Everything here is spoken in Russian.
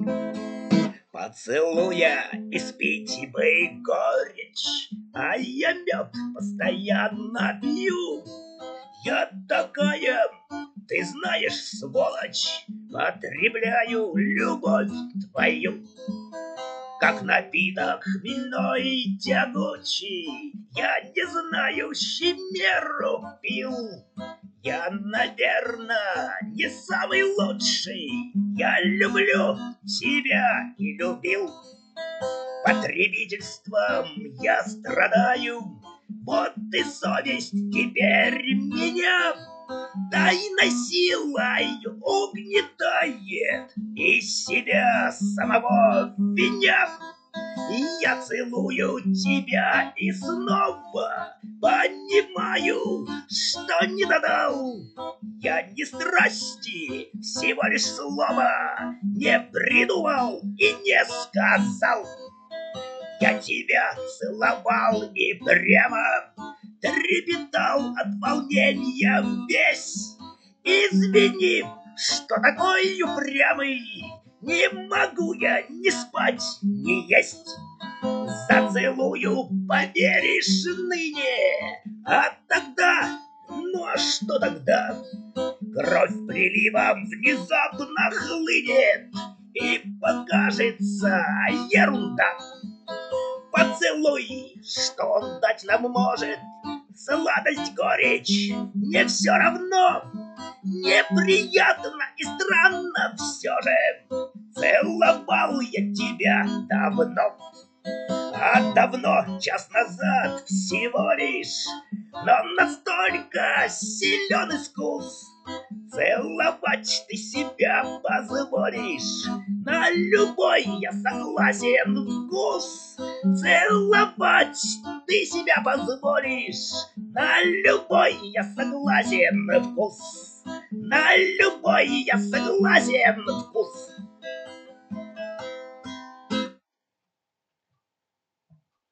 Поцелуя испить бы горечь, а я мед постоянно пью. Я такая, ты знаешь, сволочь, потребляю любовь твою. Как напиток хмельной и тягучий, я не знающий меру пил. Я, наверное, не самый лучший, я люблю тебя и любил. Потребительством я страдаю, вот и совесть теперь меня тайной силой угнетает, и себя самого виня. Я целую тебя и снова понимаю, что не додал. Я не страсти, всего лишь слова не придумал и не сказал. Я тебя целовал и прямо трепетал от волнения весь. Извини, что такой упрямый, не могу я ни спать, ни есть. Зацелую, поверишь, ныне, а тогда, ну а что тогда? Кровь приливом внезапно хлынет, и покажется ерунда. Поцелуй, что он дать нам может, сладость, горечь, не все равно. Неприятно и странно все же, целовал я тебя давно. А давно, час назад всего лишь, но настолько силен искус. Целовать ты себя позволишь, на любой я согласен вкус. Целовать ты себя позволишь, на любой я согласен вкус. На любой я согласен вкус.